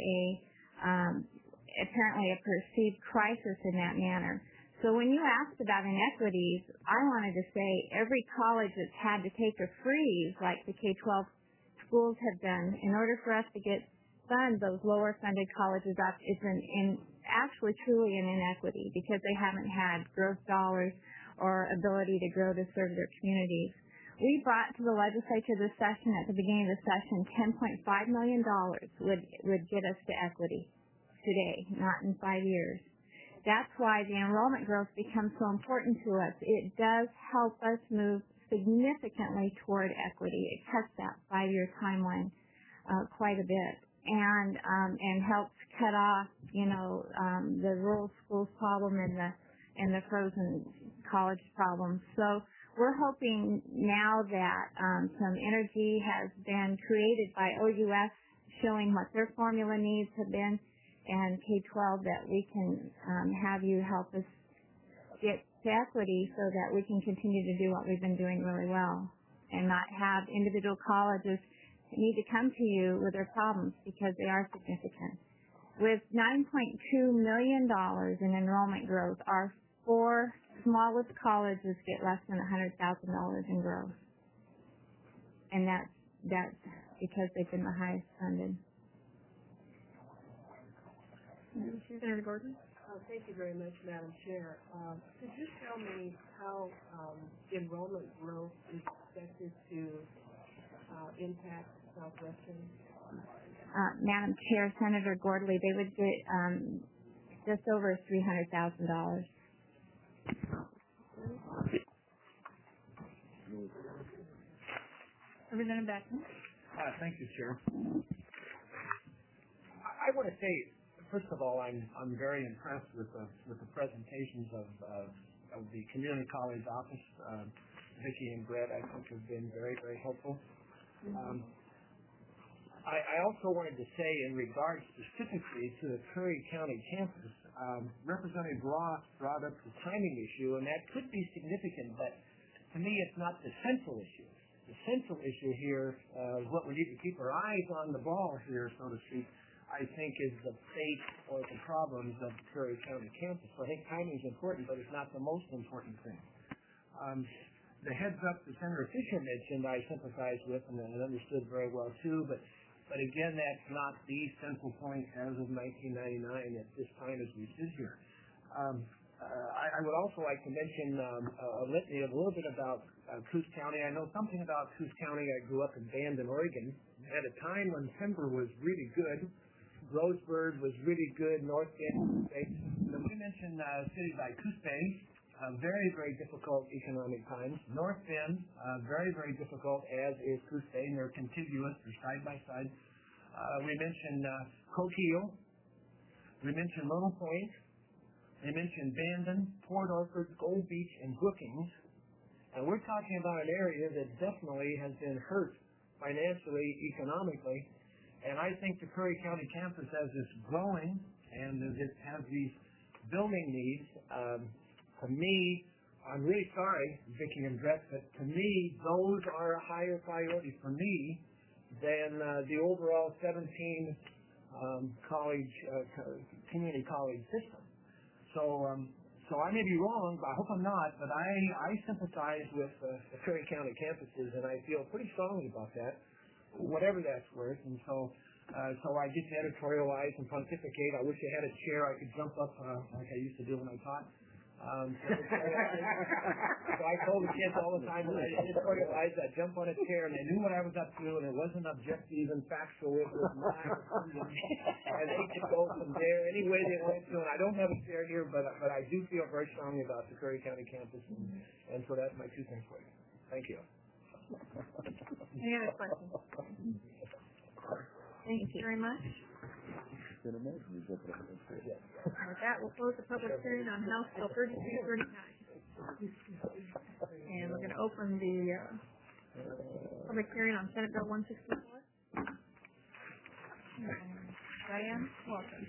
apparently a perceived crisis in that manner. So when you asked about inequities, I wanted to say every college that's had to take a freeze like the K-12 schools have done in order for us to fund those lower funded colleges up is actually truly an inequity because they haven't had growth dollars or ability to grow to serve their communities. We brought to the legislature this session, at the beginning of the session, $10.5 million would get us to equity today, not in 5 years. That's why the enrollment growth becomes so important to us. It does help us move significantly toward equity. It cuts that 5-year timeline quite a bit and helps cut off, the rural schools problem and the frozen college problem. So we're hoping now that some energy has been created by OUS showing what their formula needs have been and K-12 that we can have you help us get to equity so that we can continue to do what we've been doing really well and not have individual colleges need to come to you with their problems because they are significant. With $9.2 million in enrollment growth, our 4 smallest colleges get less than $100,000 in growth. And that's because they've been the highest funded. Senator Gordon? Thank you very much, Madam Chair. Could you tell me how enrollment growth is expected to impact Southwestern? Madam Chair, Senator Gordley, they would get just over $300,000. Representative Beckman? Thank you, Chair. I want to say, first of all, I'm very impressed with the presentations of the community college office. Vicki and Brett, I think, have been very, very helpful. I also wanted to say, in regards specifically to the Curry County campus, Representative Ross brought up the timing issue, and that could be significant, but to me it's not the central issue. The central issue here, what we need to keep our eyes on the ball here, so to speak, I think is the fate or the problems of the Curry County campus. So I think timing is important, but it's not the most important thing. The heads up that Senator Fisher mentioned I sympathize with and I understood very well too, but But again, that's not the central point as of 1999 at this time as we sit here. I would also like to mention a litany of a little bit about Coos County. I know something about Coos County. I grew up in Bandon, Oregon, at a time when timber was really good. Roseburg was really good. North Bend. So we mentioned cities like Coos Bay, very, very difficult economic times. North Bend, very, very difficult, as is Coos Bay, and they're contiguous. They're side by side. We mentioned Coquille. We mentioned Little Point. They mentioned Bandon, Port Orford, Gold Beach, and Brookings. And we're talking about an area that definitely has been hurt financially, economically. And I think the Curry County campus, as it's growing and as it has these building needs, to me, I'm really sorry, Vicki and Brett, but to me, those are a higher priority for me than the overall 17 community college system. So I may be wrong, but I hope I'm not, but I sympathize with the Curry County campuses, and I feel pretty strongly about that, whatever that's worth. And so I get to editorialize and pontificate. I wish I had a chair I could jump up like I used to do when I taught. So I told the kids all the time when I editorialized, I'd jump on a chair and they knew what I was up to, and it wasn't objective and factual. It was not, and they could go from there any way they wanted to. And I don't have a chair here, but I do feel very strongly about the Curry County campus, and so that's my 2 cents for you. Thank you. Any other questions? Thank you very much. With that, we'll close the public hearing on House Bill 3239. And we're going to open the public hearing on Senate Bill 164. Diane, welcome.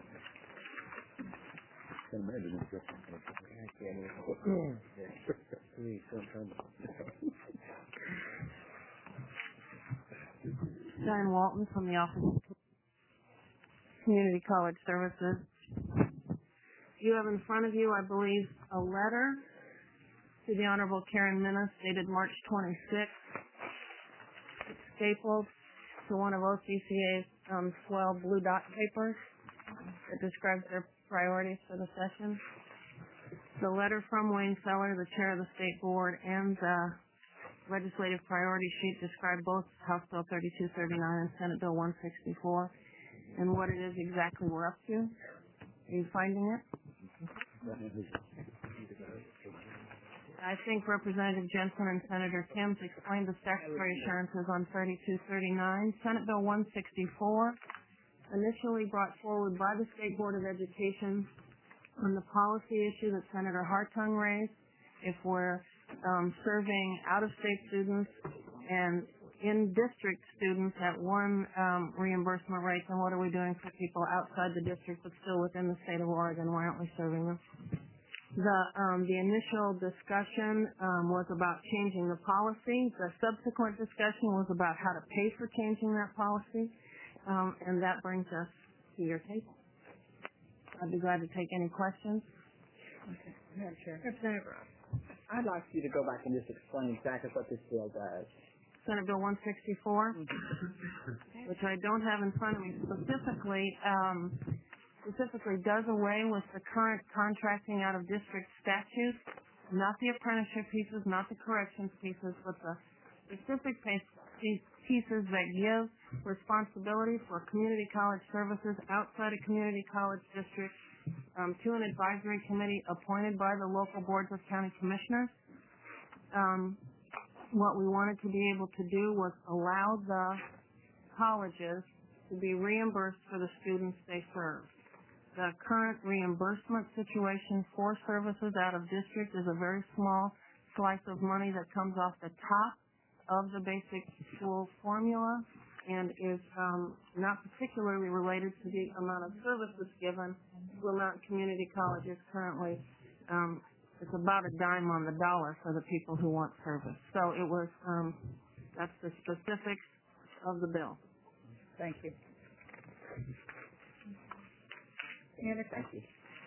Diane Walton from the Office of Community College Services. You have in front of you, I believe, a letter to the Honorable Karen Minnis dated March 26th. It's stapled to one of OCCA's swell blue dot papers that describes their priorities for the session. The letter from Wayne Feller, the chair of the state board, and the legislative priority sheet describe both House Bill 3239 and Senate Bill 164 and what it is exactly we're up to. Are you finding it? I think Representative Jensen and Senator Timms explained the statutory assurances on 3239. Senate Bill 164, initially brought forward by the State Board of Education on the policy issue that Senator Hartung raised. If we're serving out-of-state students and in-district students at one reimbursement rate, then what are we doing for people outside the district but still within the state of Oregon? Why aren't we serving them? The initial discussion was about changing the policy. The subsequent discussion was about how to pay for changing that policy, and that brings us to your table. I'd be glad to take any questions. Okay. Madam Chair. Representative Ross. I'd like you to go back and just explain exactly what this bill does. Senate Bill 164, which I don't have in front of me specifically does away with the current contracting out of district statutes, not the apprenticeship pieces, not the corrections pieces, but the specific pieces that give responsibility for community college services outside a community college district to an advisory committee appointed by the local boards of county commissioners. What we wanted to be able to do was allow the colleges to be reimbursed for the students they serve. The current reimbursement situation for services out of district is a very small slice of money that comes off the top of the basic school formula and is not particularly related to the amount of services given to amount community colleges currently. It's about a dime on the dollar for the people who want service. So it was, that's the specifics of the bill. Thank you. Any other questions?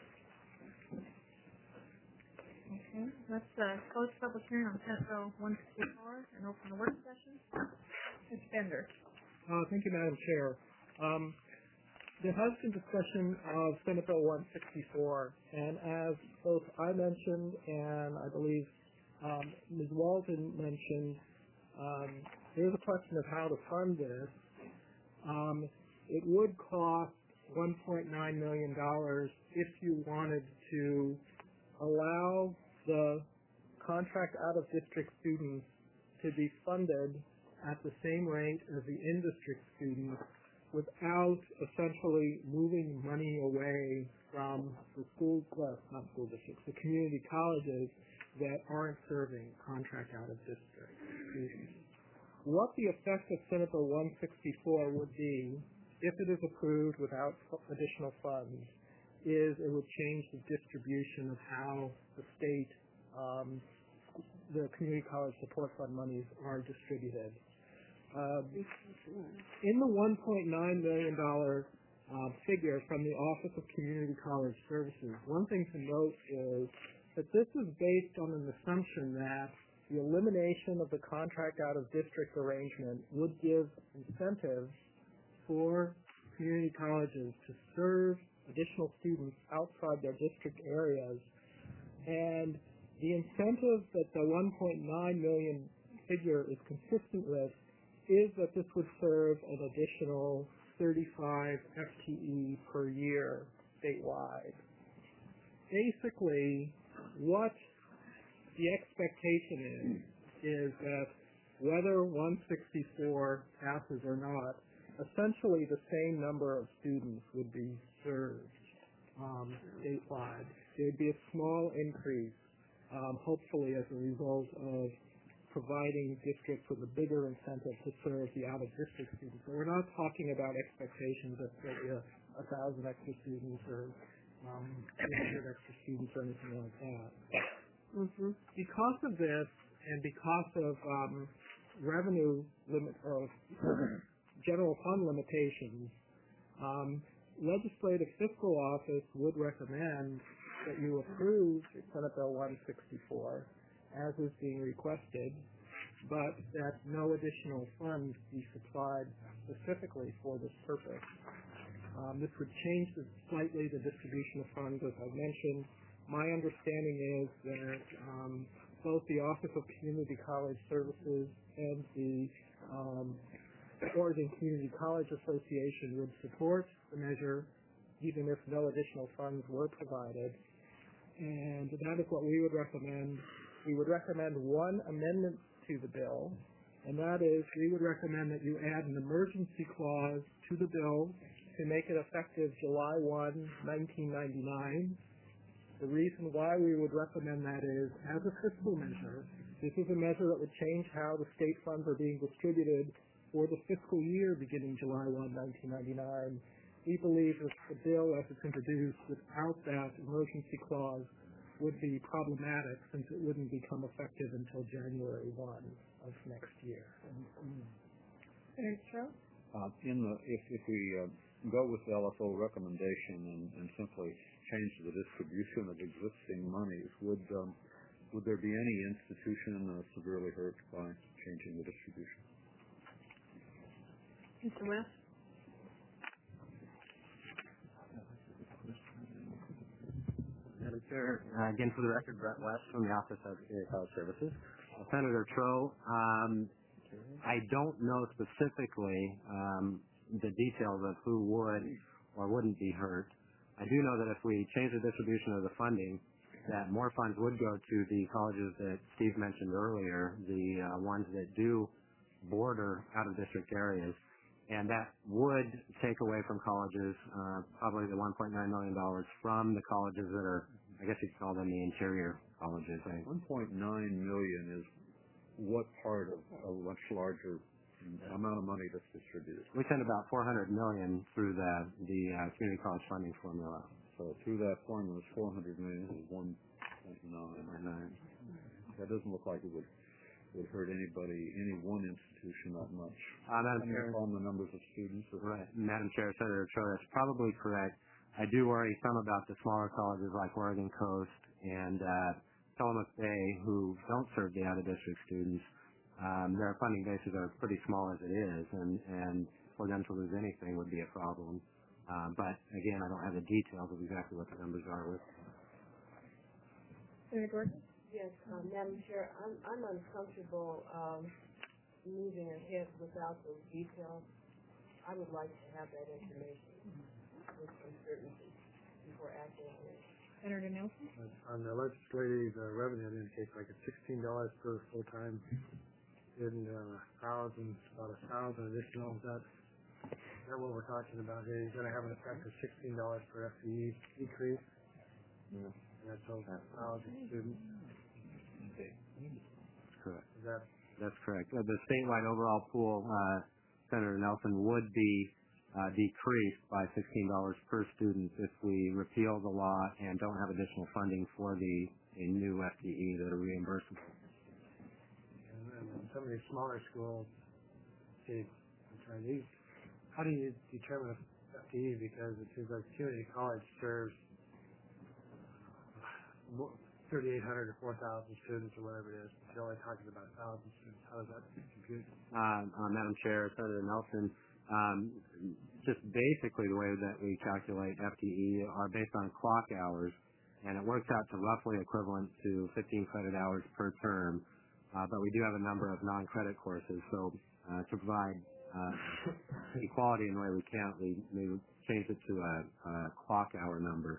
Okay, let's close public hearing on Senate Bill 164 and open the work session. Ms. Bender. Thank you, Madam Chair. There has been discussion of Senate Bill 164, and as both I mentioned and I believe Ms. Walton mentioned, there's a question of how to fund this. It would cost $1.9 million if you wanted to allow the contract out-of-district students to be funded at the same rate as the in-district students without essentially moving money away from the not school districts, the community colleges that aren't serving contract out-of-district students. What the effect of Senate Bill 164 would be, if it is approved without additional funds, is it would change the distribution of how the state, the community college support fund monies are distributed. In the $1.9 million figure from the Office of Community College Services, one thing to note is that this is based on an assumption that the elimination of the contract out-of-district arrangement would give incentives for community colleges to serve additional students outside their district areas. And the incentive that the 1.9 million figure is consistent with is that this would serve an additional 35 FTE per year statewide. Basically, what the expectation is that whether 164 passes or not, essentially the same number of students would be served statewide. There would be a small increase, hopefully as a result of providing districts with a bigger incentive to serve the out-of-district students. So we're not talking about expectations of 1,000 extra students or 800 extra students or anything like that. Mm-hmm. Because of this and because of revenue limit or general fund limitations, Legislative Fiscal Office would recommend that you approve Senate Bill 164 as is being requested, but that no additional funds be supplied specifically for this purpose. This would change slightly the distribution of funds, as I mentioned. My understanding is that both the Office of Community College Services and the Oregon Community College Association would support the measure, even if no additional funds were provided. And that is what we would recommend. We would recommend one amendment to the bill, and that is we would recommend that you add an emergency clause to the bill to make it effective July 1, 1999. The reason why we would recommend that is, as a fiscal measure, this is a measure that would change how the state funds are being distributed for the fiscal year beginning July 1, 1999. We believe that the bill as it's introduced without that emergency clause would be problematic since it wouldn't become effective until January 1 of next year. If we go with the LFO recommendation and simply change the distribution of existing monies, would there be any institution severely hurt by changing the distribution? Mr. West? Madam Chair, again for the record, Brett West from the Office of Community College Services. Senator Troe, I don't know specifically the details of who would or wouldn't be hurt. I do know that if we change the distribution of the funding, that more funds would go to the colleges that Steve mentioned earlier, the ones that do border out-of-district areas, and that would take away from colleges probably the $1.9 million from the colleges that are, I guess you'd call them the interior colleges. $1.9 million is what part of a much larger amount of money that's distributed? We send about $400 million through the community college funding formula. So through that formula, $400 million is 1.9. That doesn't look like it would hurt anybody, any one institution that much. Madam Chair, on the numbers of students. Right. Madam Chair, Senator Troe, that's probably correct. I do worry some about the smaller colleges like Oregon Coast and Tillamook Bay who don't serve the out-of-district students. their funding bases are pretty small as it is, and for them to lose anything would be a problem. But again, I don't have the details of exactly what the numbers are with. Senator Gordon? Yes, Madam Chair, I'm uncomfortable moving ahead without those details. I would like to have that information with some certainty before acting on it. Senator Nelson? On the legislative revenue, it indicates like it's $16 per full-time student, about 1,000 additional. Is that what we're talking about here? You're going to have an effect of $16 per FTE decrease. Yeah. And that's over 1,000 students. Correct. Is that? That's correct. The statewide overall pool, Senator Nelson, would be decreased by $16 per student if we repeal the law and don't have additional funding for a new FTE that are reimbursable. And some of these smaller schools, how do you determine a FTE? Because it seems like community college serves 3,800 to 4,000 students or whatever it is. You're only talking about 1,000 students. How does that compute? Madam Chair, Senator Nelson, just basically the way that we calculate FTE are based on clock hours, and it works out to roughly equivalent to 15 credit hours per term. But we do have a number of non-credit courses, so to provide equality in the way we count, we changed it to a clock hour number.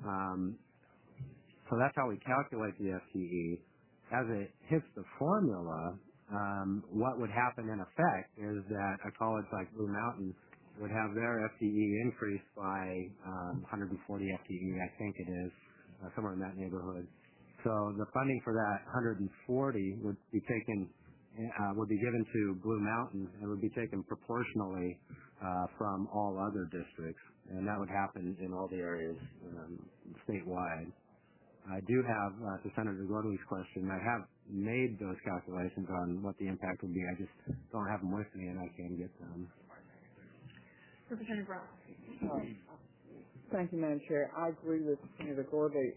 So that's how we calculate the FTE. As it hits the formula, what would happen in effect is that a college like Blue Mountain would have their FTE increased by 140 FTE, I think it is, somewhere in that neighborhood. So the funding for that 140 would be taken, would be given to Blue Mountain and would be taken proportionally from all other districts, and that would happen in all the areas statewide. I do have, to Senator Gordon's question, I have made those calculations on what the impact would be. I just don't have them with me, and I can get them. Representative Brown. Thank you, Madam Chair. I agree with Senator Gordon.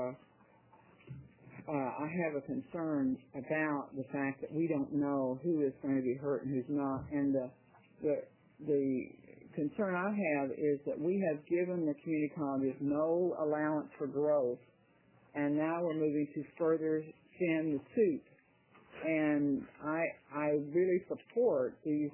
I have a concern about the fact that we don't know who is going to be hurt and who's not, and the concern I have is that we have given the community colleges no allowance for growth, and now we're moving to further thin the soup. And I really support these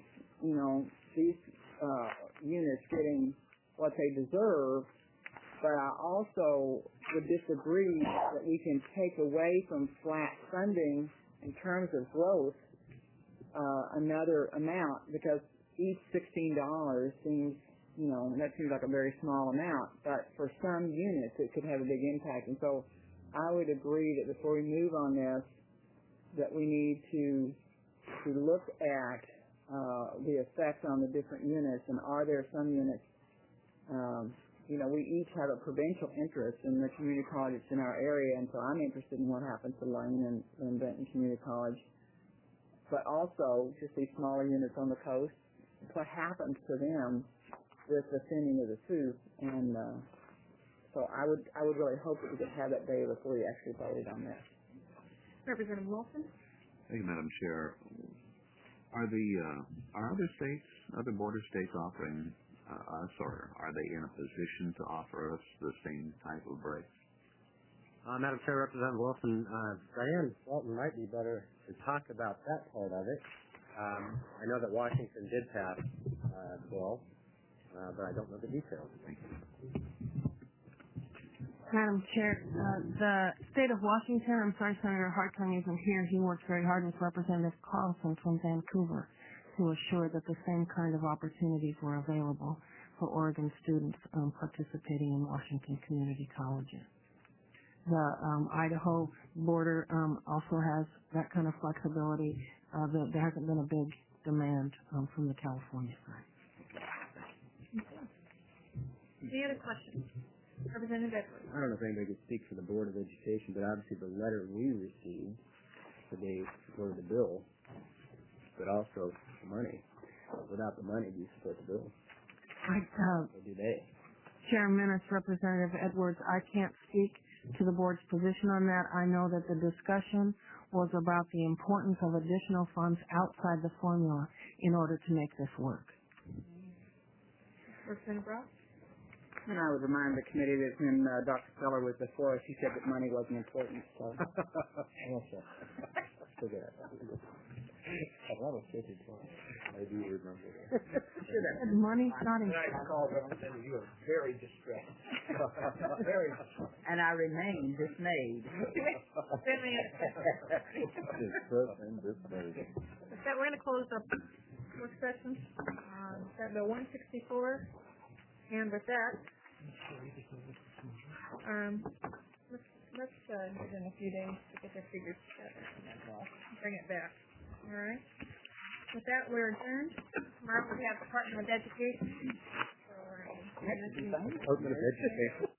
units getting what they deserve, but I also would disagree that we can take away from flat funding in terms of growth another amount, because each $16 seems, that seems like a very small amount, but for some units it could have a big impact. And so I would agree that before we move on this, that we need to look at the effect on the different units, and are there some units, we each have a provincial interest in the community colleges in our area, and so I'm interested in what happens to Lane and Benton Community College, but also just these smaller units on the coast, what happens to them with the thinning of the soup. And so I would really hope that we could have that day before we actually voted on this. Representative Wilson? Thank you, Madam Chair. Are other border states offering us, or are they in a position to offer us the same type of breaks? Madam Chair, Representative Wilson, Diane Walton might be better to talk about that part of it. I know that Washington did pass a bill, but I don't know the details. Thank you. Madam Chair, the state of Washington, I'm sorry Senator Hartung isn't here. He worked very hard with Representative Carlson from Vancouver to assure that the same kind of opportunities were available for Oregon students participating in Washington community colleges. The Idaho border also has that kind of flexibility. There hasn't been a big demand from the California side. Any other questions? Representative Edwards. I don't know if anybody could speak for the Board of Education, but obviously the letter we received today supported the bill, but also the money. Without the money, do you support the bill? Or do they? Chair Minnis, Representative Edwards, I can't speak to the board's position clarification on that. I know that the discussion was about the importance of additional funds outside the formula in order to make this work. Representative Brock? And I would remind the committee that when Dr. Feller was before us, he said that money wasn't important, so. Forget it. I do remember that. Money's not And I important. called Representative, you are very distressed. Very distressed. And I remain dismayed. With that, we're going to close up work session on Senate Bill 164. And with that, let's give them a few days to get their figures together. Bring it back. All right. With that, we're adjourned. Tomorrow we have Department of Education. Department of Education.